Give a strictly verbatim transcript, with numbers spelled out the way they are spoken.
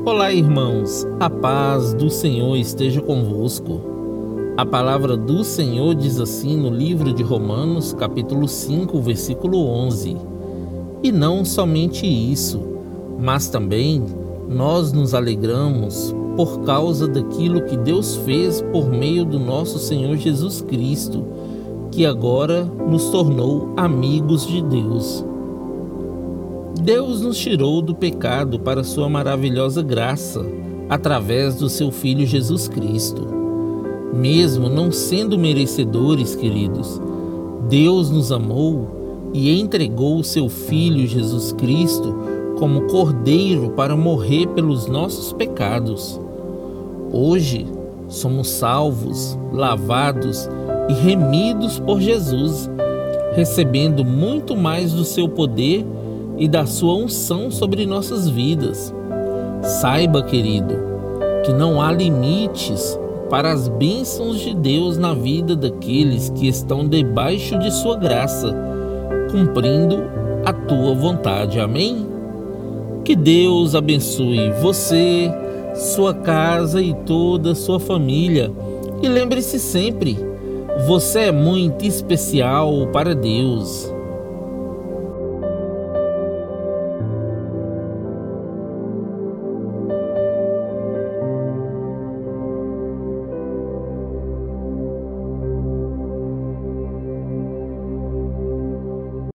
Olá, irmãos, a paz do Senhor esteja convosco. A palavra do Senhor diz assim no livro de Romanos, capítulo cinco, versículo onze. E não somente isso, mas também nós nos alegramos por causa daquilo que Deus fez por meio do nosso Senhor Jesus Cristo, que agora nos tornou amigos de Deus. Deus nos tirou do pecado para sua maravilhosa graça, através do seu Filho Jesus Cristo. Mesmo não sendo merecedores, queridos, Deus nos amou e entregou o seu Filho Jesus Cristo como Cordeiro para morrer pelos nossos pecados. Hoje somos salvos, lavados e remidos por Jesus, recebendo muito mais do seu poder e da sua unção sobre nossas vidas. Saiba, querido, que não há limites para as bênçãos de Deus na vida daqueles que estão debaixo de sua graça, cumprindo a tua vontade. Amém? Que Deus abençoe você, sua casa e toda a sua família. E lembre-se sempre, você é muito especial para Deus.